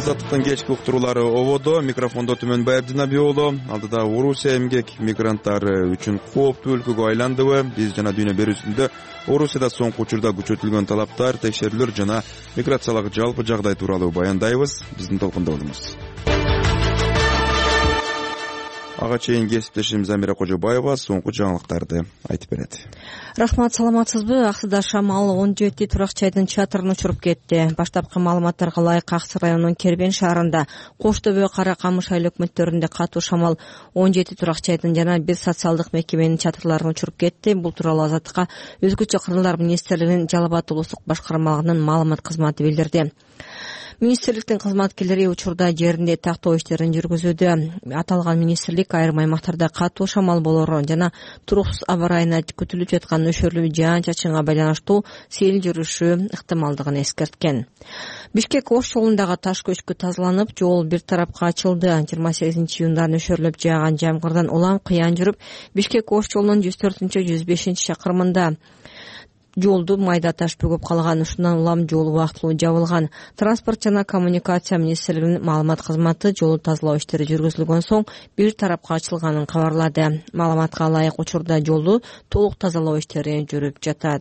Азаттыктын кечки уктуруулары ободо. Микрофондо Түмөнбай Абдинаби уулу. Алдыда Орусия эмгек мигранттары үчүн кооптуу өлкөгө айландыбы? Биз жана дүйнө берүүсүндө Орусияда соңку учурда күчөтүлгөн талаптар, текшерүүлөр жана миграциялык жалпы жагдай тууралуу баяндайбыз. Биздин толкунда болуңуз. Ага чейин кесиптешим Замира Кожобаева соңку жаңылыктарды айтып берет. Рахмат, саламатсызбы? Аксыда шамал 17 турак чайдын чатырын учуруп кетти. Баштапкы маалыматтарга ылайык Аксы районунун Кербен шаарында, Кош Төбө, Кара Камыш айыл өкмөттөрүндө катуу шамал 17 турак чайдын жана бир социалдык мекеменин чатырларын учуруп кетти. Бул тууралуу Азаттыкка Өзгөчө кырдаалдар министрлигинин Жалал Абад облустук башкармалыгынын маалымат кызматы билдирди. Министрликтин кызматкерлери учурда жеринде тактоо иштерин жүргүзүүдө. Аталган министрлик айрым аймактарда катуу шамал болору жана туруксуз аба ырайына күтүлүп жаткан нөшөрлүү жаан-чачынга байланыштуу сел жүрүшү ыктымалдыгын эскерткен. Бишкек Ош жолундагы таш көчкү тазаланып, жол бир тарапка ачылды. 28-июнда нөшөрлөп жааган жамгырдан улам кыян жүрүп, Бишкек Ош жолунун 104-105 чакырымында жолду майда таш бөгөп калган. Ушундан улам жол убактылуу жабылган. Транспорт жана коммуникация министрлигинин маалымат кызматы жолду тазалоо иштери жүргүзүлгөн соң бир тарапка ачылганын кабарлады. Маалыматка ылайык учурда жолду толук тазалоо иштери жүрүп жатат.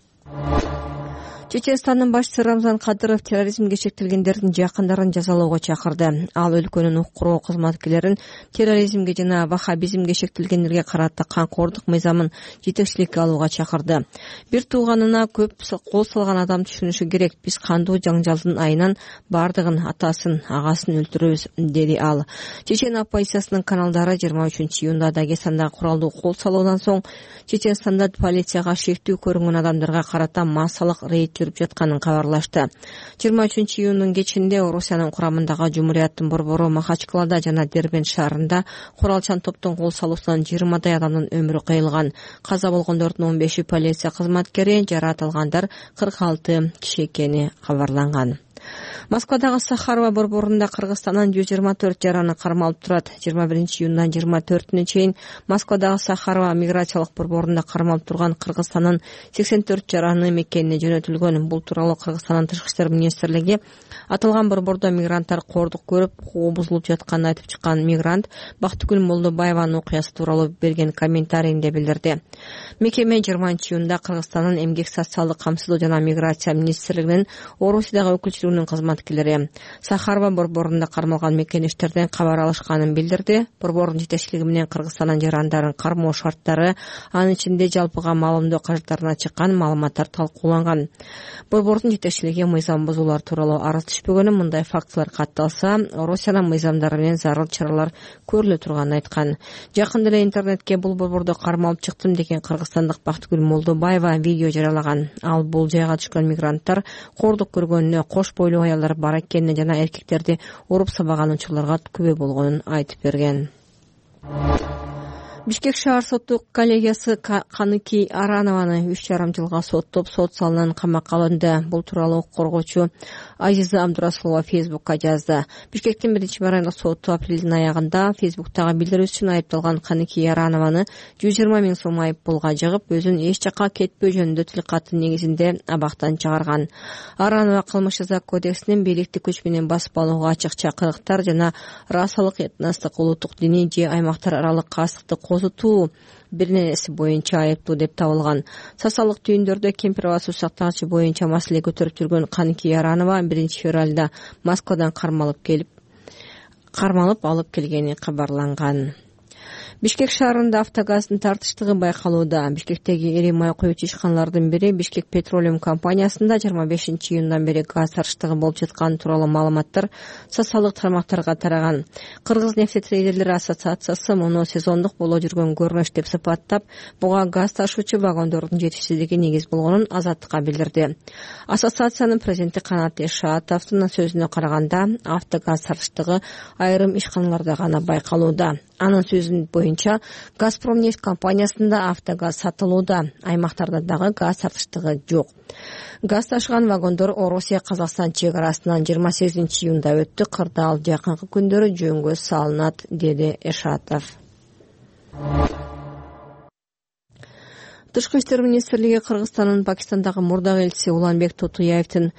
Чеченстандын башчысы Рамзан Кадыров терроризмге шектелгендердин жакындарын жазалоого чакырды. Ал өлкөнүн укук коргоо кызматкерлерин терроризмге жана ваххабизмге шектелгендерге карата камкордук мыйзамын жетекчиликке алууга чакырды. Бир тууганына көп кол салган адам түшүнүшү керек. Биз кандуу жаңжалдын айынан бардыгын, атасын, агасын өлтүрөбүз, деди ал. Чечен оппозициясынын каналдары 23-июнда Дагестандагы куралдуу кол салуудан соң Чеченстанда полицияга шектүү көрүнгөн адамдарга карата массалык рейд жүрүп жатканын кабарлашты. 23-июндун кечинде Орусиянын курамындагы Жумурияттын борбору Махачкалада жана Дербент шаарында куралчан топтун кол салуусунан 20 адамдын өмүрү кыйылган. Каза болгондордун 15 полиция кызматкери, жараат алгандар 46 киши экени кабарланган. Москвадагы Сахарова борборунда Кыргызстандан 124 жараны кармалып турат. 21-июндан 24-үнө чейин Москвадагы Сахарова миграциялык борборунда кармалып турган Кыргызстандын 84 жараны мекенине жөнөтүлгөн. Бул тууралуу Кыргызстандын Тышкы иштер министрлиги аталган борбордо мигранттар кордук көрүп, укугу бузулуп жатканын айтып чыккан мигрант Бактыгүл Молдобаеванын окуясы тууралуу берген комментарийинде билдирди. Мекеме 20-июнда Кыргызстандын эмгек социалдык камсыздоо жана миграция министрлигинин Орусиядагы өкүлчүлүгүнүн кызматкерлери Сахарова борборунда кармалган мекеништерден кабар алышканын билдирди. Борбордун жетекчилиги менен Кыргызстандын жарандарын кармоо шарттары, анын ичинде жалпыга маалымдоо кажеттарына чыккан маалыматтар талкууланган. Борбордун жетекчилиги мыйзам бузуулар тууралуу арыз түшпөгөнүн, мындай фактылар катталса, Орусиянын мыйзамдары менен зарыл чаралар көрүлө турганын айткан. Жакында эле интернетке бул борбордо кармалып чыктым деген кыргызстандык Бактыгүл Молдобаева видео жарыялаган. Ал бул жайга түшкөн мигранттар кордук көргөнүнө, кош бойлуу аялдар бар экенине жана эркектерди уруп сабаган учурларга күбө болгонун айтып берген. Бишкек шаар соттук коллегиясы Каныки Аранованы 3,5 жылга соттоп, сот залынан камакка алынды. Бул тууралуу укук коргоочу Азиза Абдурасулова Фейсбукка жазды. Бишкектин 1-райондук соту апрелдин аягында Фейсбуктагы билдирүүсү үчүн айыпталган Каныки Аранованы 120 миң сом айыппулга жыгып, өзүн эч жакка кетпөө жөнүндө тил каты негизинде абактан чыгарган. Аранова кылмыш жаза кодексинин бийликти күч менен басып алууга, ачыкча кыргыктар жана расалык, этностук, улуттук, диний же аймактар аралык кастыкты козутуу бир нерсе боюнча айыптуу деп табылган. Сасалык түйүндөрдө кемпир-абасы сактагычы боюнча маселе көтөрүп жүргөн Каныки Аранова 1-февралда Москвадан кармалып алып келгени кабарланган. Бишкек шаарында автогаздын тартыштыгы байкалууда. Бишкектеги ири май куючу ишканалардын бири Бишкек Петролиум компаниясында 25-июндан бери газ тартыштыгы болуп жатканы тууралуу маалыматтар социалдык тармактарга тараган. Кыргыз нефтетрейдерлер ассоциациясы муну сезондук боло жүргөн көрүнүш деп сыпаттап, буга газ ташуучу вагондордун жетишсиздиги негиз болгонун Азаттыкка билдирди. Ассоциациянын президенти Канат Эшатовдун сөзүнө караганда, автогаз тартыштыгы айрым ишканаларда гана байкалууда. Анын сөзүнүн боюнча, Газпромнефть компаниясында автогаз сатылууда, аймактарда дагы газ тартыштыгы жок. Газ ташыган вагондор Орусия-Казакстан чек арасынан 28-июнда өттү. Кырдаал жакынкы күндөрү жөнгө салынат, деди Эшатов. Тышкы иштер министрлиги Кыргызстандын Пакистандагы мурдагы элчиси Уланбек Тотуяевдин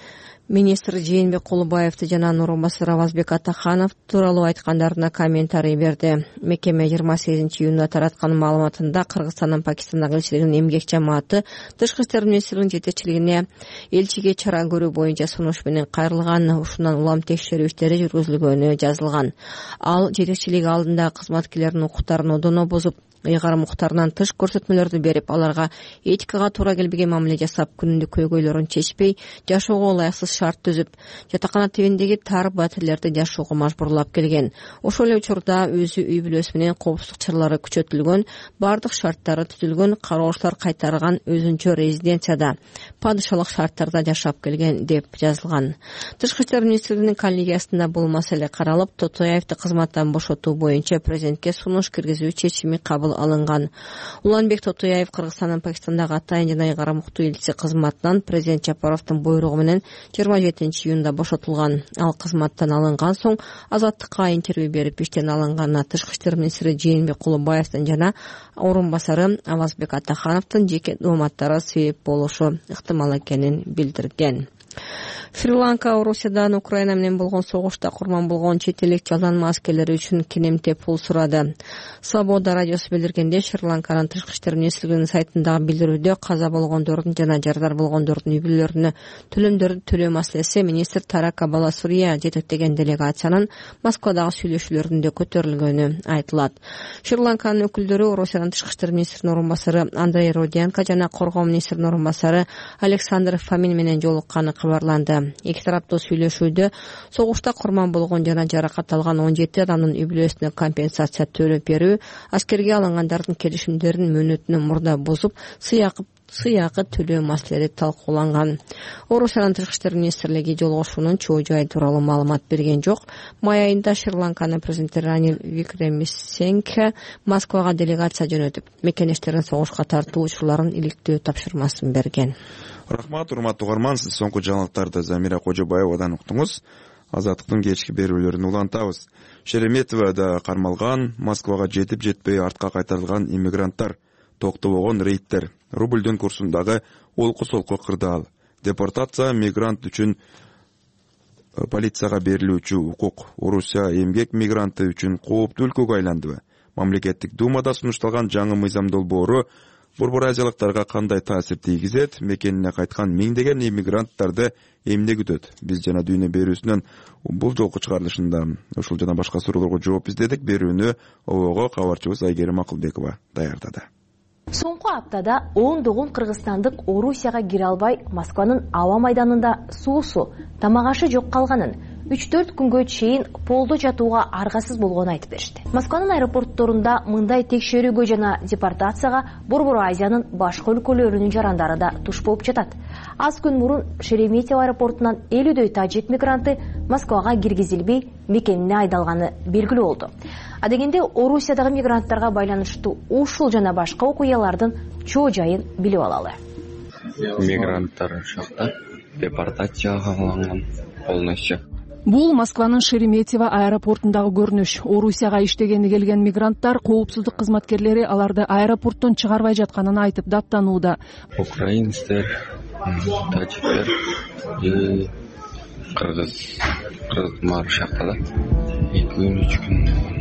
Министр Жээнбек Кулубаевди жана анын орун басары Авазбек Атаханов тууралуу айткандарына комментарий берди. Мекеме 28-июнда тараткан маалыматында Кыргызстандын Пакистандагы элчилигинин эмгек жамааты тышкы иштер министринин жетекчилигине элчиге чара көрүү боюнча сунуш менен кайрылган, ушундан улам текшерүү иштери жүргүзүлгөнү жазылган. Ал жетекчилик алдында кызматкерлердин укуктарын одоно бузуп, ыйгарым укуктарынан тыш көрсөтмөлөрдү берип, аларга этикага туура келбеген мамиле жасап, күнүндүк көйгөйлөрүн чечпей, жашоого ылайыксыз шарт түзүп, жатакана тибиндеги тар батирлерди жашоого мажбурлап келген. Ошол эле учурда өзү үй бүлөсү менен коопсуздук чаралары күчөтүлгөн, бардык шарттары түзүлгөн, кароолуштар кайтарган өзүнчө резиденцияда, падышалык шарттарда жашап келген деп жазылган. Тышкы иштер министрлигинин коллегиясында бул маселе каралып, Тотоевди кызматтан бошотуу боюнча президентке сунуш киргизүү чечими кабыл алынган. Уланбек Тотоев Кыргызстандын Пакистандагы атайын жана ыйгарым укуктуу элчиси кызматынан президент Жапаровдун буйругу менен 27-июнда бошотулган. Ал кызматтан алынган соң Азаттыкка интервью берип, иштен алынганына тышкы иштер министри Жээнбек Кулубаевдин жана орун басары Авазбек Атахановдун жеке дооматтары себеп болушу ыктымал экенин билдирген. Шри-Ланка Орусиядан Украина менен болгон согушта курман болгон чет элдик жалданма аскерлери үчүн кенемте пул сурады. Свобода радиосу билдиргенде, Шри-Ланканын тышкы иштер министрлигинин сайтындагы билдирүүдө каза болгондордун жана жардар болгондордун үй бүлөлөрүнө төлөмдөрдү төлөө маселеси министр Тарака Баласурия жетектеген делегациянын Москвадагы сүйлөшүүлөрүндө көтөрүлгөнү айтылат. Шри-Ланканын өкүлдөрү Орусиянын тышкы иштер министринин орун басары Андрей Роденко жана коргоо министринин орун басары Александр Фомин менен жолукканы кабарланды. Эки тараптуу сүйлөшүүдө согушта курман болгон жана жаракат алган 17 адамдын үй бүлөсүнө компенсация төлөп берүү, аскерге алынгандардын келишимдерин мөөнөтүнөн мурда бузуп, сыйакы төлөө маселеси талкууланган. Орусиянын тышкы иштер министрлиги жолугушуунун чоо жайы тууралуу маалымат берген жок. Май айында Шри-Ланканын президенти Ранил Викремсингхе Москвага делегация жөнөтүп, мекенештерин согушка тартуу учурларын иликтөө тапшырмасын берген. Рахмат, урматтуу угарман, сиз соңку жаңылыктарды Замира Кожобаевадан уктуңуз. Азаттыктын кечки берүүлөрүн улантабыз. Шереметьевада кармалган, Москвага жетип жетпей артка кайтарылган иммигранттар, токтобогон рейдтер, рубльдүн курсундагы олку-солку кырдаал, депортация мигрант үчүн полицияга берилүүчү укук, Орусия эмгек мигранты үчүн кооптуу өлкөгө айландыбы? Мамлекеттик думада сунушталган жаңы мыйзам долбоору Борбор азиялыктарга кандай таасир тийгизет? Мекенине кайткан миңдеген иммигранттарды эмне күтөт? Биз жана дүйнө берүүсүнөн бул жолку чыгарылышында ушул жана башка суроолорго жооп издедик. Берүүнү ООО кабарчыбыз Айгерим Акылбекова даярдады. Соңку аптада ондогон кыргызстандык Орусияга кире албай, Москванын аба майданында суусу, тамак-ашы жок калганын, 3-4 күнгө чейин полдо жатууга аргасыз болгонун айтып беришти. Москванын аэропортторунда мындай текшерүүгө жана депортацияга Борбор Азиянын башка өлкөлөрүнүн жарандары да туш болуп жатат. Аз күн мурун Шереметьево аэропортунан 50дөй тажик мигранты Москвага киргизилбей мекенине айдалганы белгилүү болду. Адегенде Орусиядагы мигранттарга байланыштуу ушул жана башка окуялардын чоо жайын билип алалы. Мигранттар ушакта депортацияга алынган полностью. Бул Москванын Шереметьево аэропортундагы көрүнүш. Орусияга иштегени келген мигранттар коопсуздук кызматкерлери аларды аэропорттон чыгарбай жатканын айтып даттанууда. Украинецтер, тажиктер, кыргыздар ушакта да 2-3 күн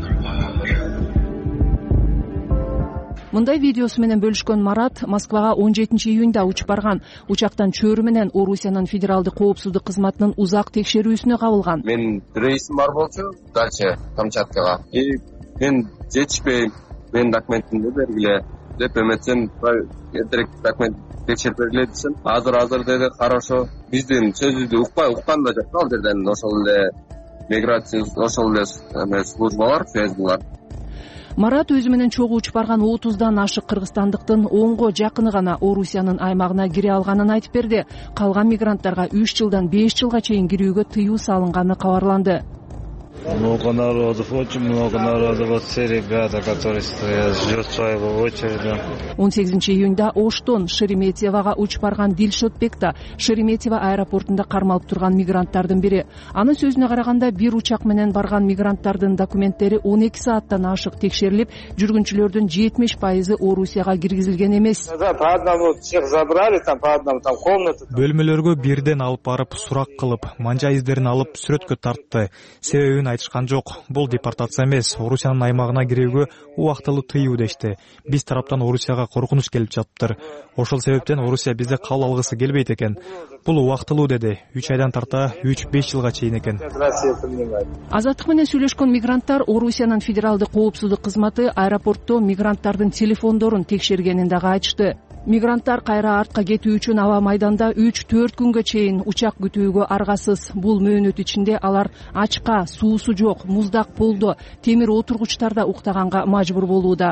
Мындай видеосу менен бөлүшкөн Марат Москвага 17-июнда учуп барган. Учактан чөөрү менен Орусиянын федералдык коопсуздук кызматынын узак текшерүүсүнө кабылган. Мен рейсим бар болчу, дальше Камчаткага. Мен жетишпей, мен документимди бергиле деп эметсем, эртерээк документ текшерип бергиле десем, азыр деди, хорошо. Биздин сөзүбүздү уккан да жок, ал жерден ошол эле миграция, ошол эле службалар, связьлар. Марат өзү менен чогуу учуп барган 30дан ашык кыргызстандыктын 10го жакыны гана Орусиянын аймагына кире алганын айтып берди. Калган мигранттарга 3 жылдан 5 жылга чейин кирүүгө тыюу салынганы кабарланды. Много народов, очень много народов. Вот все ребята, которые стоят, ждет своего очереди. 18 июнда Оштон Шереметьевага учуп барган Дилшотбек да Шереметьево аэропортунда кармалып турган мигранттардын бири. Анын сөзүнө караганда, бир учак менен барган мигранттардын документтери 12 сааттан ашык текшерилип, жүргүнчүлөрдүн 70% Орусияга киргизилген эмес. По одному всех забрали, там по одному там комната. Бөлмөлөргө бирден алып барып, сурак кылып, манжа издерин алып сүрөткө тартты. Себебин айтышкан жок. Бул депортация эмес, Орусиянын аймагына кирүүгө убактылуу тыюу дешти. Биз тараптан Орусияга коркунуч келип жатыптыр. Ошол себептен Орусия бизди кабыл алгысы келбейт экен. Бул убактылуу деди. 3 айдан тарта 3-5 жылга чейин экен. Азаттык менен сүйлөшкөн мигранттар Орусиянын федералдык коопсуздук кызматы аэропортто мигранттардын телефондорун текшергенин дагы айтышты. Мигранттар кайра артка кетүү үчүн аба майданда 3-4 күнгө чейин учак күтүүгө аргасыз. Бул мөөнөт ичинде алар ачка, суусу жок, муздак полдо, темир отургучтарда уктаганга мажбур болууда.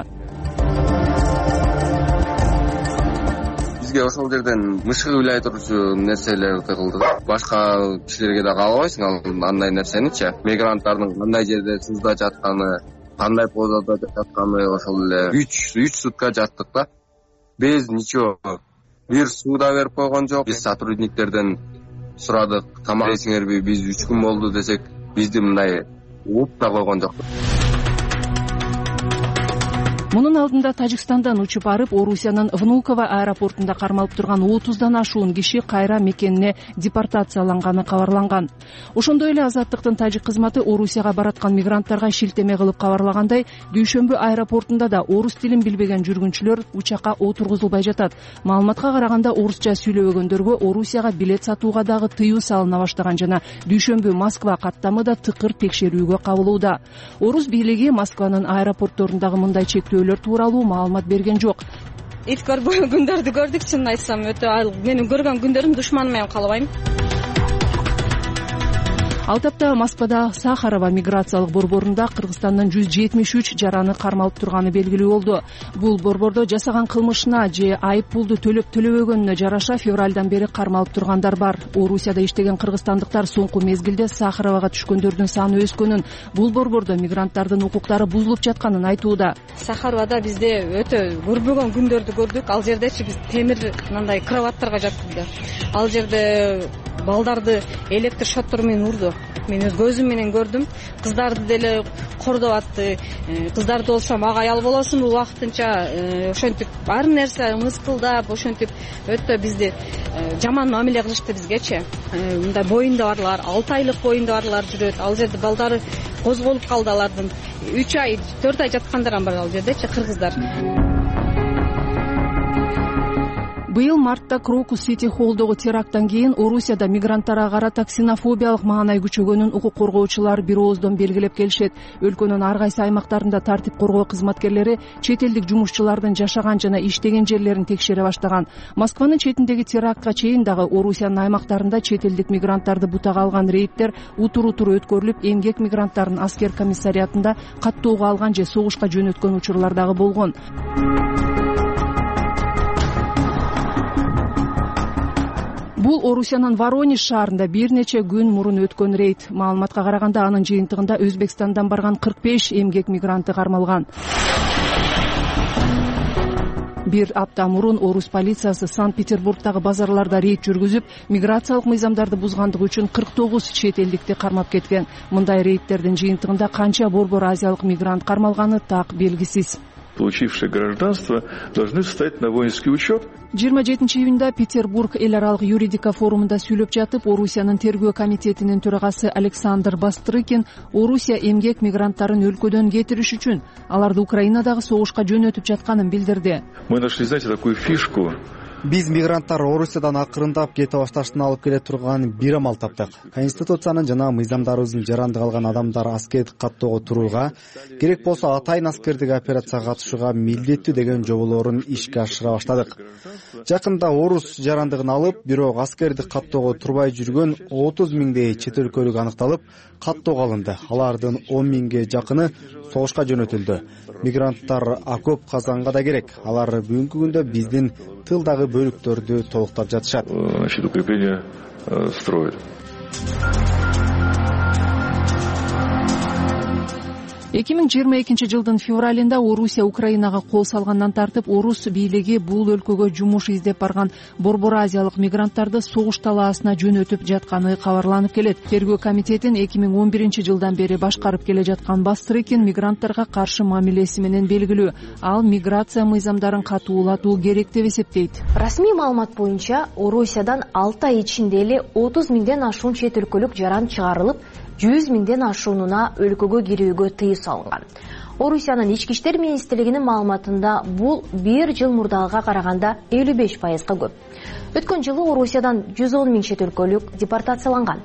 Бизге ошол жерден мышыгы ыйлай турчу нерселер тыгылды да. Башка кишилерге да каалабайсың андай нерсеничи. Мигранттардын кандай жерде сузда жатканы, кандай позада жатканы ошол эле 3 сутка жаттык да. Без ничего. Бир суда берип койгон жок. Биз сотрудниктерден сурадык. Тамак жейсиңерби? Биз 3 күн болду десек, бизди мындай ууп да койгон жок. Мунун алдында Тажикстандан учуп барып, Орусиянын Внуково аэропортунда кармалып турган 30дан ашуун киши кайра мекенине депортацияланганы кабарланган. Ошондой эле Азаттыктын тажик кызматы Орусияга бараткан мигранттарга шилтеме кылып кабарлагандай, Дүйшөмбү аэропортунда да орус тилин билбеген жүргүнчүлөр учакка отургузулбай жатат. Маалыматка караганда, орусча сүйлөбөгөндөргө Орусияга билет сатууга дагы тыюу салына баштаган жана Дүйшөмбү Москва каттамы да тыкыр текшерүүгө кабылууда. Орус бийлиги Москванын аэропортторундагы мындай чектөө тууралуу маалымат берген жок. Ит көрбөгөн күндөрдү көрдүк, чынын айтсам, өтө менин көргөн күндөрүм душманым менен калбайм. Ал тапта Москвада Сахарова миграциялык борборунда Кыргызстандан 173 жараны кармалып турганы белгилүү болду. Бул борбордо жасаган кылмышына же айып пулду төлөбөгөнүнө жараша февралдан бери кармалып тургандар бар. Орусияда иштеген кыргызстандыктар соңку мезгилде Сахаровага түшкөндөрдүн саны өскөнүн, бул борбордо мигранттардын укуктары бузулуп жатканын айтууда. Сахаровада бизде өтө көрбөгөн күндөрдү көрдүк. Ал жердечи биз темир мындай кроваттарга жаттык. Ал жерде балдарды электр шоттор менен урду. Мен өз көзүм менен көрдүм. Кыздарды деле кордоп атты. Кыздарды болсо мага аял болосуңбу убактынча ошентип ар нерсе мыскылдап, ошентип өтө бизди жаман мамиле кылышты бизгечи. Мындай боюнда барлар, 6 айлык боюнда барлар жүрөт. Ал жерде балдары козголуп калды, алардын 3 ай, 4 ай жаткандар бар ал жердечи кыргыздар. Быйыл мартта Крокус-Сити холлдогу теракттан кийин Орусияда мигранттарга карата ксенофобиялык маанай күчөгөнүн укук коргоочулар бир ооздон белгилеп келишет. Өлкөнүн ар кайсы аймактарында тартип коргоо кызматкерлери чет элдик жумушчулардын жашаган жана иштеген жерлерин текшере баштаган. Москванын четиндеги терактка чейин дагы Орусиянын аймактарында чет элдик мигранттарды бутага алган рейдтер утур-утур өткөрүлүп, эмгек мигранттарын аскер комиссариатында каттоого алган же согушка жөнөткөн учурлар дагы болгон. Бул Орусиянын Воронеж шаарында бир нече күн мурун өткөн рейд. Маалыматка караганда, анын жыйынтыгында Өзбекстандан барган 45 эмгек мигранты кармалган. Бир апта мурун орус полициясы Санкт-Петербургдагы базарларда рейд жүргүзүп, миграциялык мыйзамдарды бузгандыгы үчүн 49 чет элдикти кармап кеткен. Мындай рейдтердин жыйынтыгында канча борбор азиялык мигрант кармалганы так белгисиз. Получившие гражданство должны встать на воинский учет. 27 июнда Петербург эл аралык юридика форумунда сүйлөп жатып, Орусиянын тергөө комитетинин төрагасы Александр Бастрыкин Орусия эмгек мигранттарын өлкөдөн кетириш үчүн аларды Украинадагы согушка жөнөтүп жатканын билдирди. Мы нашли, знаете, такую фишку. Биз мигранттар Орусиядан акырындап кете башташын алып келе турган бир амал таптык. Конституциянын жана мыйзамдарыбыздын жарандык алган адамдар аскердик каттоого турууга, керек болсо атайын аскердик операцияга катышууга милдеттүү деген жоболорун ишке ашыра баштадык. Жакында орус жарандыгын алып, бирок аскердик каттоого турбай жүргөн 30 миңдей чет өлкөлүк аныкталып, каттоого алынды. Алардын 10 миңге жакыны согушка жөнөтүлдү. Мигранттар окоп казганга да керек. Алар бүгүнкү күндө биздин тылдагы бөлүктөрдү толуктап жатышат. Значит, укрепление строят. 2022 жылдын февралында Орусия Украинага кол салгандан тартып орус бийлиги бул өлкөгө жумуш издеп барган борбор азиялык мигранттарды согуш талаасына жөнөтүп жатканы кабарланып келет. Тергөө комитетин 2011 жылдан бери башкарып келе жаткан Бастрыкин мигранттарга каршы мамилеси менен белгилүү. Ал миграция мыйзамдарын катуулатуу керек деп эсептейт. Расмий маалымат боюнча Орусиядан 6 ай ичинде эле 30 миңден ашуун чет өлкөлүк жаран чыгарылып, 100 миңден ашуунуна өлкөгө кирүүгө тыюу салынган. Орусиянын ички иштер министрлигинин маалыматында бул 1 жыл мурдагыга караганда 55% көп. Өткөн жылы Орусиядан 110 миң чет өлкөлүк депортацияланган.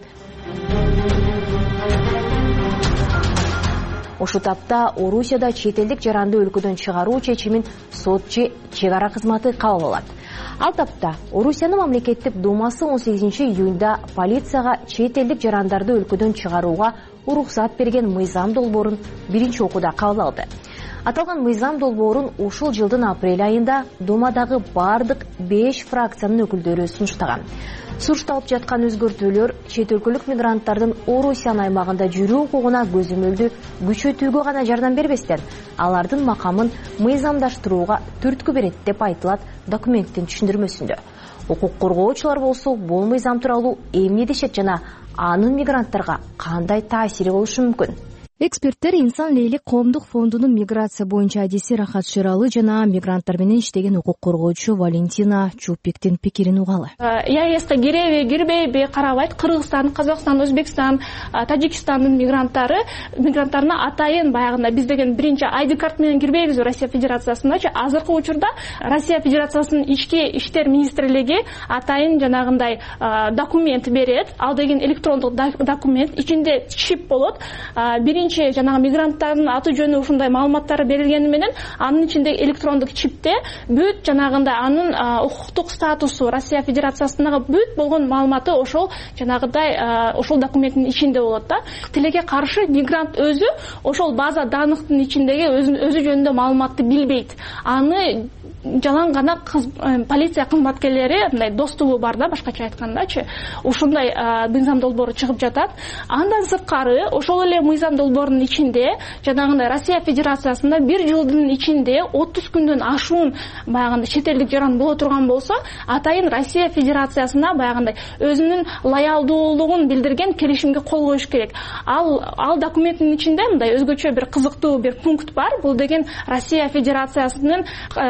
Ошол тапта Орусияда чет элдик жаранды өлкөдөн чыгаруу чечимин сот же чек ара кызматы кабыл алат. Ал тапта Орусиянын мамлекеттик думасы 18 июнда полицияга чет элдик жарандарды өлкөдөн чыгарууга уруксат берген мыйзам долбоорун биринчи окууда кабыл алды. Аталган мыйзам долбоорун ушул жылдын апрель айында Думадагы бардык 5 фракциянын өкүлдөрү сунуштаган. Сурушталып жаткан өзгөртүүлөр чет өлкөлүк мигранттардын Орусиянын аймагында жүрүү укугуна көзөмөлдү күчөтүүгө гана жардам бербестен, алардын макамын мыйзамдаштырууга түрткү берет деп айтылат документтин түшүндүрмөсүндө. Укук коргоочулар болсо бул мыйзам тууралуу эмне дешет жана анын мигранттарга кандай таасири болушу мүмкүн? Эксперттер Инсан Лейлик коомдук фондунун миграция боюнча адиси Рахат Шералы жана мигранттар менен иштеген укук коргоочу Валентина Чупиктин пикирин угалы. ЕАЭСке киреби, кирбейби карабайт. Кыргызстан, Казакстан, Өзбекстан, Тажикстандын мигранттарына атайын баягында биз деген биринчи ID карт менен кирбейбиз Россия Федерациясындачы. Азыркы учурда Россия Федерациясынын ички иштер министрлиги атайын жанагындай документ берет. Ал деген электрондук документ, ичинде чип болот. Биринчи жанагы мигранттардын аты жөнү ушундай маалыматтары берилгени менен анын ичинде электрондук чипте бүт жанагындай анын укуктук статусу Россия Федерациясындагы бүт болгон маалыматы ошол жанагыдай ошол документтин ичинде болот да. Тилекке каршы мигрант өзү ошол база данныктын ичиндеги өзү жөнүндө маалыматты билбейт. Аны жалаң гана полиция кызматкерлери мындай достугу бар да, башкача айткандачы. Ушундай мыйзам долбоору чыгып жатат. Андан сырткары ошол эле мыйзам долбоорунун ичинде жанагындай Россия Федерациясында 1 жылдын ичинде 30 күндөн ашуун баягындай чет элдик жаран боло турган болсо, атайын Россия Федерациясына баягындай өзүнүн лоялдуулугун билдирген келишимге кол коюш керек. Ал документтин ичинде мындай өзгөчө бир кызыктуу бир пункт бар. Бул деген Россия Федерациясынын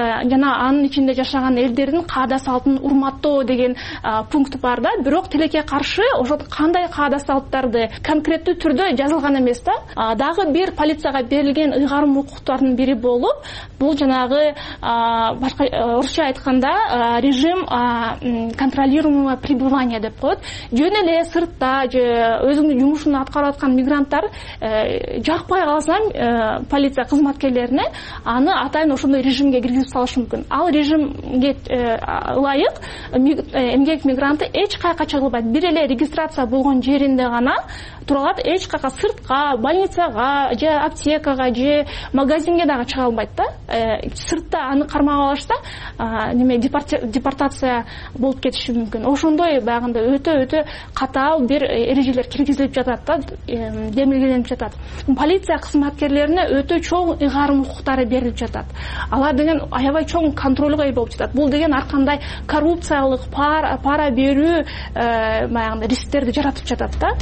анын ичинде жашаган элдердин каада салтын урматтоо деген пункт бар да. Бирок тилекке каршы ошол кандай каада салттарды конкреттүү түрдө жазылган эмес да. Дагы бир полицияга берилген ыйгарым укуктардын бири болуп, бул жанагы башка орусча айтканда режим контролируемого пребывания деп коет. Жөн эле сыртта же өзүнүн жумушун аткарып аткан мигранттар жакпай калса полиция кызматкерлерине аны атайын ошондой режимге киргизип салышы мүмкүн. Ал режимге ылайык эмгек мигранты эч кайка чыгылбайт. Бир эле регистрация болгон жеринде гана тура алат. Эч кайка сыртка, больницага же аптекага же магазинге дагы чыга албайт да. Сыртта аны кармап алышса, депортация болуп кетиши мүмкүн. Ошондой баягында өтө катаал бир эрежелер киргизилип жатат да, демилгеленип жатат. Полиция кызматкерлерине өтө чоң ыйгарым укуктары берилип жатат. Алар деген аябай чоң контролго ээ болуп жатат. Бул деген ар кандай коррупциялык пара берүү баягында рисктерди жаратып жатат да.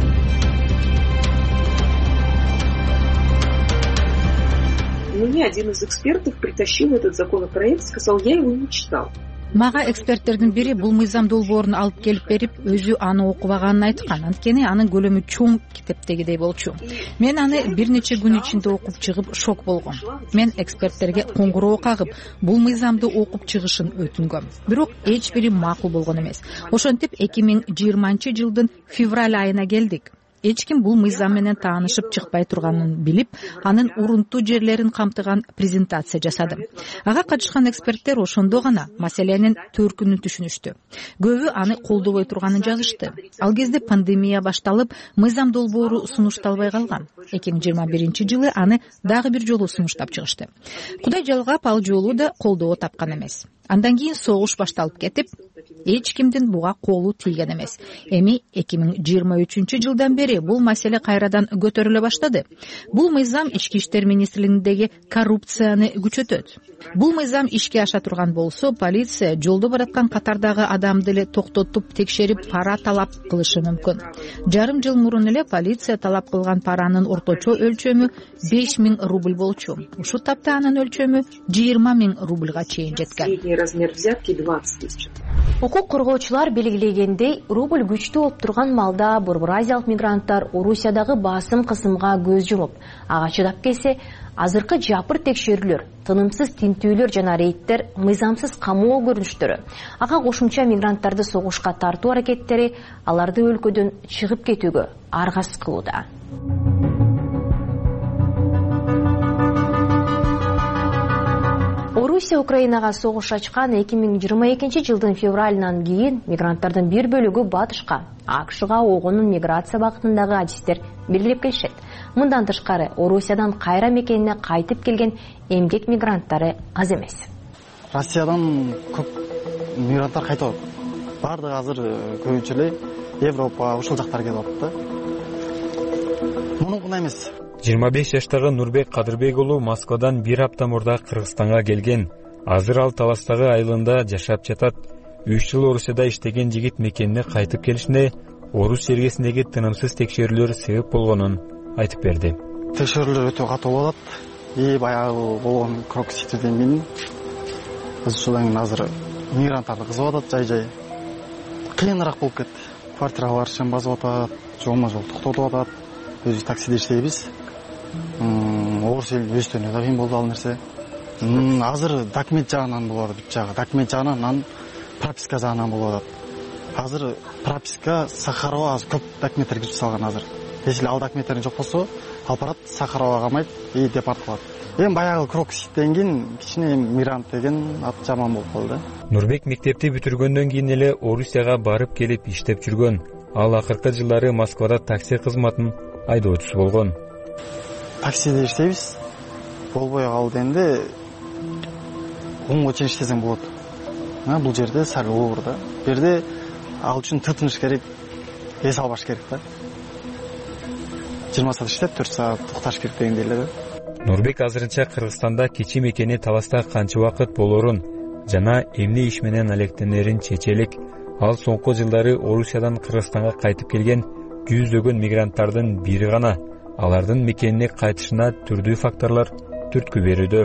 Мне один из экспертов притащил этот законопроект, сказал, я его не читал. Мага эксперттердин бири бул мыйзам долбоорун алып келип берип, өзү аны окубаганын айткан. Анткени анын көлөмү чоң китептегидей болчу. Мен аны бир нече күн ичинде окуп чыгып шок болгом. Мен эксперттерге коңгуроо кагып, бул мыйзамды окуп чыгышын өтүнгөм. Бирок эч бири макул болгон эмес. Ошентип 2020 жылдын февраль айына келдик. Эч ким бул мыйзам менен таанышып чыкпай турганын билип, анын урунтуу жерлерин камтыган презентация жасадым. Ага катышкан эксперттер ошондо гана маселенин төркүнүн түшүнүштү. Көбү аны колдобой турганын жазышты. Ал кезде пандемия башталып, мыйзам долбоору сунушталбай калган. 2021 жылы аны дагы бир жолу сунуштап чыгышты. Кудай жалгап, ал жолу да колдоо тапкан эмес. Андан кийин согуш башталып кетип, эч кимдин буга колу тийген эмес. Эми 2023-жылдан бери бул маселе кайрадан көтөрүлө баштады. Бул мыйзам Ички иштер министрлигиндеги коррупцияны күчөтөт. Бул мыйзам ишке аша турган болсо, полиция жолдо бараткан катардагы адамды эле токтотуп, текшерип, пара талап кылышы мүмкүн. Жарым жыл мурун эле полиция талап кылган паранын орточо өлчөмү 5000 рубль болчу. Ушул тапта анын өлчөмү 20 000 рубльга чейин жеткен. Средний размер взятки 20 000. Укук коргоочулар белгилегендей, рубль күчтүү болуп турган маалда Борбор-Азиялык мигранттар Орусиядагы басым кысымга көз жумуп, ага чыдап келсе, азыркы жапыр текшерүүлөр, тынымсыз тинтүүлөр жана рейдтер, мыйзамсыз камоо көрүнүштөрү, ага кошумча мигранттарды согушка тартуу аракеттери аларды өлкөдөн чыгып кетүүгө аргасыз кылууда. Орусия Украинага согуш ачкан 2022 жылдын февралынан кийин мигранттардын бир бөлүгү батышка, АКШга огонун миграция багытындагы адистер белгилеп келишет. Мындан тышкары Орусиядан кайра мекенине кайтып келген эмгек мигранттары аз эмес. Россиядан көп мигранттар кайтып атат. Бардыгы азыр көбүнчө эле Европа, ушул жактар келип атат да. Муну гана эмес. 25 жаштагы Нурбек Кадырбек уулу Москвадан бир апта мурда Кыргызстанга келген. Азыр ал Таластагы айылында жашап жатат. 3 жыл Орусияда иштеген жигит мекенине кайтып келишине Орус жергесиндеги тынымсыз текшерүүлөр себеп болгонун айтып берди. Текшерүүлөр өтө катуу болот. Баягы болгон крокситиден кийин ошодан азыр мигранттарды кызып атат жай-жай. Кыйыныраак болуп кетти. Квартирага барышын басып атат, жолмо-жол токтотуп атат. Өзү таксиде иштейбиз. Орус эл өстөнө да кыйын болду ал нерсе. Азыр документ жагынан болот, бүт жагы. Документ жагынан, анан прописка жагынан болот. Азыр прописка Сахарова азыр көп документтер киргизип салган азыр. Если ал документтерин жок болсо, алып барат Сахаровага камайт, депорт кылат. Эми баягы крокситтен кийин кичине мигрант деген ат жаман болуп калды. Нурбек мектепти бүтүргөндөн кийин эле Орусияга барып келип иштеп жүргөн. Ал акыркы жылдары Москвада такси кызматын айдоочусу болгон. Таксиде иштейбиз. Болбой калды 10 чейин иштесең болот. Бул жерде сал оор да. Бу жерде ал үчүн тытыныш керек, эс албаш керек да. 20 саат иштеп 4 саат токтош керек дегендей эле да. Нурбек азырынча Кыргызстанда кичи мекени Таласта канча убакыт болорун жана эмне иш менен алектенерин чечелик. Ал соңку жылдары Орусиядан Кыргызстанга кайтып келген жүздөгөн мигранттардын бири гана. Алардын мекенине кайтышына түрдүү факторлор түрткү берүүдө.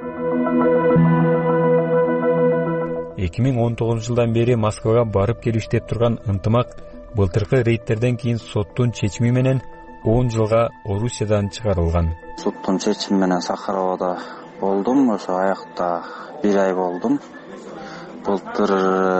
2019 жылдан бери Москвага барып келип иштеп турган ынтымак былтыркы рейдтерден кийин соттун чечими менен 10 жылга Орусиядан чыгарылган. Соттун чечими менен Сахаровада болдум, ошо аякта 1 ай болдум. Былтыр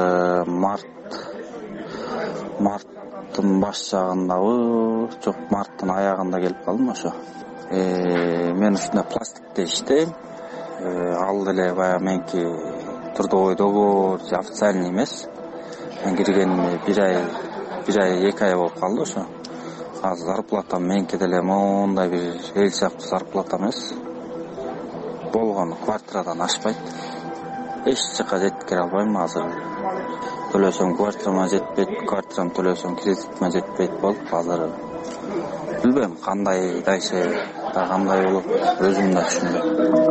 марттын баш жагындабы, жок, марттын аягында келип калдым ошо. Мен ушунда пластикте иштейм. Ал деле баягы менки трудовой договор официальный эмес. Мен киргениме 1 ай, 2 ай болуп калды ошо. Азыр зарплатам менки деле мондай бир эл сыяктуу зарплата эмес. Болгону квартирадан ашпайт. Эч жака жеткире албайм азыр. Төлөсөм квартирама жетпейт, квартирам төлөсөм кредитиме жетпейт болуп азыр. Билбейм кандай дайче, кандай болуп, өзүм да түшүнбөйм.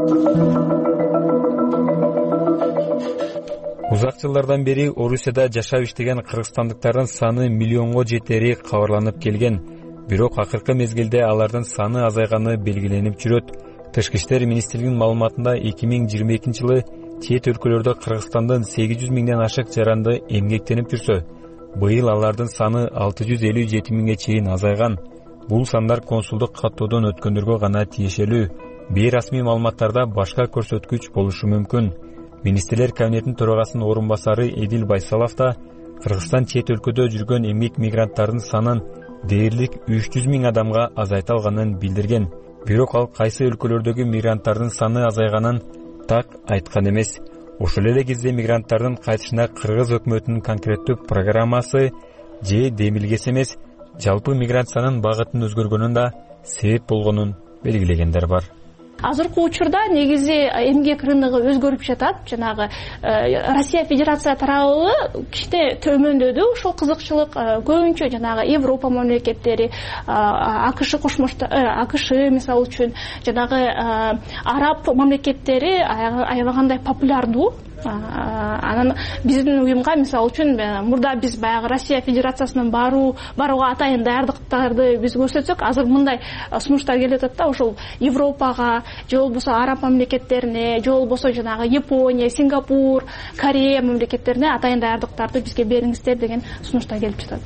Узак жылдардан бери Орусияда жашап иштеген кыргызстандыктардын саны миллионго жетери кабарланып келген. Бирок акыркы мезгилде алардын саны азайганы белгиленип жүрөт. Тышкы иштер министрлигинин маалыматында 2022 жылы чет өлкөлөрдө Кыргызстандын 800 миңден ашык жаранды эмгектенип жүрсө, быйыл алардын саны 657 миңге чейин азайган. Бул сандар консулдук каттоодон өткөндөргө гана тиешелүү. Бейрасмий маалыматтарда башка көрсөткүч болушу мүмкүн. Министрлер кабинетинин төрагасынын орун басары Эдил Байсалов да Кыргызстан чет өлкөдө жүргөн эмгек мигранттардын санын дээрлик 300 миң адамга азайта алганын билдирген. Бирок ал кайсы өлкөлөрдөгү мигранттардын саны азайганын так айткан эмес. Ошол эле кезде мигранттардын кайтышына Кыргыз өкмөтүнүн конкреттүү программасы же демилгеси эмес, жалпы миграциянын багытын өзгөргөнүн да себеп болгонун белгилегендер бар. азыркы учурда негизи эмгек рыногу өзгөрүп жатат. Жанагы Россия Федерация тарабы кичине төмөндөдү ушул кызыкчылык. Көбүнчө жанагы Европа мамлекеттери, АКШ АКШ мисалы үчүн жанагы араб мамлекеттери аябагандай популярдуу. Анан биздин уюмга мисалы үчүн мурда биз баягы Россия Федерациясынан барууга атайын даярдыктарды биз көрсөтсөк, азыр мындай сунуштар келип атат да, ошол Европага, же болбосо араб мамлекеттерине, же болбосо жанагы Япония, Сингапур, Корея мамлекеттерине атайын даярдыктарды бизге бериңиздер деген сунуштар келип жатат.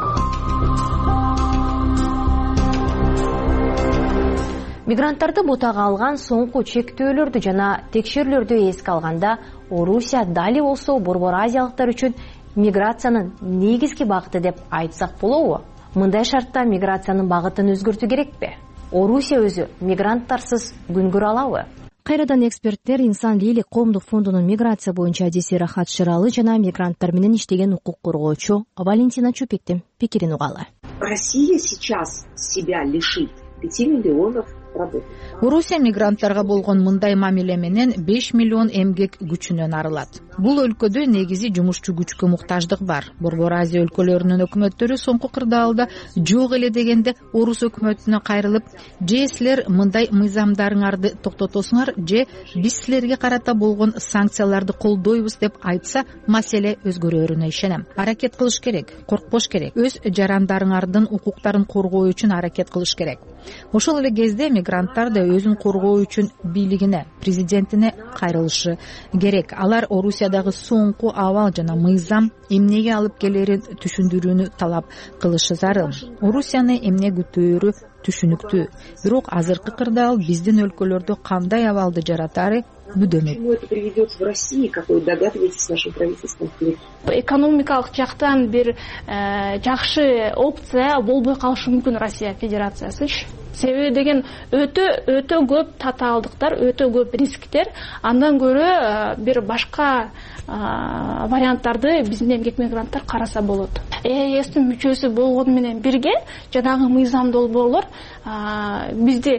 Мигранттарды бутага алган соңку чектөөлөрдү жана текшерүүлөрдү эске алганда, Орусия дали болсо Борбор Азиялыктар үчүн миграциянын негизги багыты деп айтсак болобу? Мындай шартта миграциянын багытын өзгөртүү керекпи? Орусия өзү мигранттарсыз күн көрө алабы? Кайрадан эксперттер Инсан Лейлик коомдук фондунун миграция боюнча адиси Рахат Шыралы жана мигранттар менен иштеген укук коргоочу Валентина Чупиктин пикирин угалы. Россия сейчас себя лишит 5 миллионов. Орусия мигранттарга болгон мындай мамиле менен 5 миллион эмгек күчүнөн арылат. Бул өлкөдө негизи жумушчу күчкө муктаждык бар. Борбор Азия өлкөлөрүнүн өкмөттөрү соңку кырдаалда жок эле дегенде Орус өкмөтүнө кайрылып, же силер мындай мыйзамдарыңарды токтотосуңар, же биз силерге карата болгон санкцияларды колдойбуз деп айтса, маселе өзгөрөрүнө ишенем. Аракет кылыш керек, коркпош керек. Өз жарандарыңардын укуктарын коргоо үчүн аракет кылыш керек. Ошол эле кезде мигранттар да өзүн коргоо үчүн бийлигине, президентине кайрылышы керек. Алар Орусиядагы соңку абал жана мыйзам эмнеге алып келерин түшүндүрүүнү талап кылышы зарыл. Орусияны эмне күтөөрү түшүнүктүү. Бирок азыркы кырдаал биздин өлкөлөрдө кандай абалды жаратары бүдөмөк. Почему это приведет в России, как вы догадываетесь, нашим правительством? Экономикалык жактан бир жакшы опция болбой калышы мүмкүн Россия Федерациясы. Себеби деген өтө көп татаалдыктар, өтө көп рисктер. Андан көрө бир башка варианттарды биздин эмгек мигранттар караса болот. ЕСтин мүчөсү болгону менен бирге жанагы мыйзам долбоорлор бизди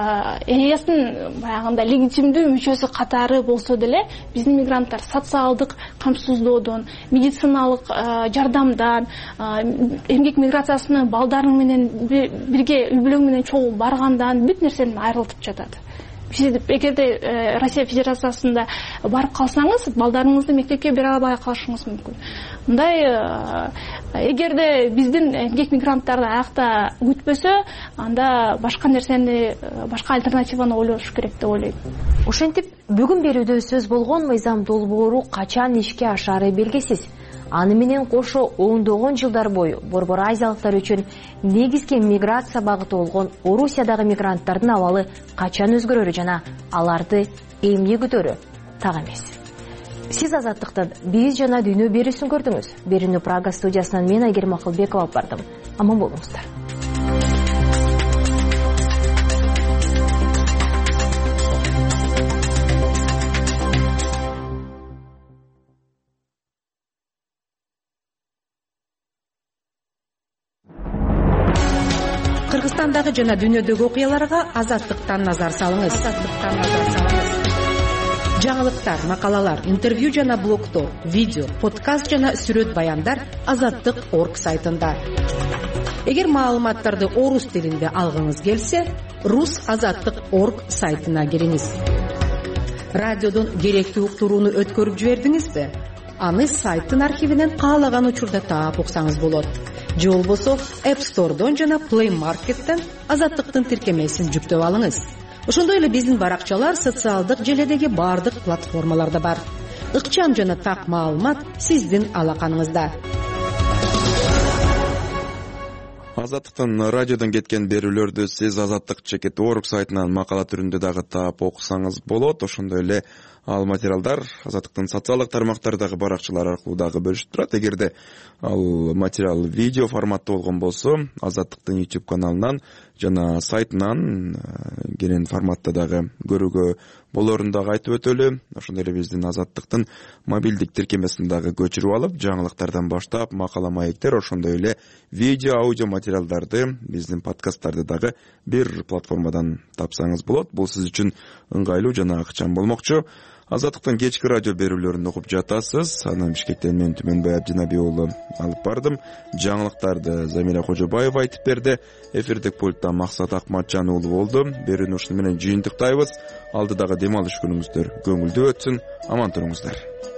ЕСтин баягында легитимдүү мүчөсү катары болсо деле биздин мигранттар социалдык камсыздоодон, медициналык жардамдан, эмгек миграциясынын балдары менен бирге үй бүлөң менен чогуу баргандан бүт нерседен айрылтып жатат. Сиз эгерде Россия Федерациясында барып калсаңыз, балдарыңызды мектепке бере албай калышыңыз мүмкүн. Мындай эгерде биздин эмгек мигранттарды аякта күтпөсө, анда башка нерсени, башка альтернативаны ойлош керек деп ойлойм. Ошентип, бүгүн берүүдө сөз болгон мыйзам долбоору качан ишке ашаары белгисиз. Аны менен кошо ондогон жылдар бою Борбор Азиялыктар үчүн негизги миграция багыты болгон Орусиядагы мигранттардын абалы качан өзгөрөрү жана аларды эмне күтөрү так эмес. Сиз Азаттыктан биз жана дүйнө берүүсүн көрдүңүз. Берүүнү Прага студиясынан мен Айгерим Акылбекова алып бардым. Аман болуңуздар. Кыргызстандагы жана дүйнөдөгү окуяларга Азаттыктан назар салыңыз. Жаңылыктар, макалалар, интервью жана блогдор, видео, подкаст жана сүрөт баяндар Азаттык.орг сайтында. Эгер маалыматтарды орус тилинде алгыңыз келсе, rusazаттык.орг сайтына кириңиз. Радиодон керектүү уктурууну өткөрүп жибердиңизби? Аны сайттын архивинен каалаган учурда таап уксаңыз болот. Же болбосо App Store'дон жана Play Market'тен Азаттыктын тиркемесин жүктөп алыңыз. Ошондой эле биздин баракчалар социалдык желедеги бардык платформаларда бар. Ыкчам жана так маалымат сиздин алаканыңызда. Азаттыктын радиодон кеткен берүүлөрдү сиз Азаттык.орг сайтынан макала түрүндө дагы таап окусаңыз болот. Ошондой эле ал материалдар Азаттыктын социалдык тармактардагы баракчалар аркылуу дагы бөлүшүп турат. Эгерде ал материал видео форматта болгон болсо, Азаттыктын YouTube каналынан жана сайтынан кенен форматта дагы көрүүгө болорун дагы айтып өтөлү. Ошондой эле биздин Азаттыктын мобилдик тиркемесин дагы көчүрүп алып, жаңылыктардан баштап макала маектер, ошондой эле видео, аудио материалдарды, биздин подкасттарды дагы бир платформадан тапсаңыз болот. Бул сиз үчүн ыңгайлуу жана ыкчам болмокчу. Азаттыктын кечки радио берүүлөрүн угуп жатасыз. Анан Бишкектен мен Түмөнбай Абдинабий уулу алып бардым. Жаңылыктарды Замира Кожобаева айтып берди. Эфирдик пультта Максат Акматжан уулу болду. Берүүнү ушуну менен жыйынтыктайбыз. Алдыдагы дем алыш күнүңүздөр көңүлдүү өтсүн. Аман туруңуздар.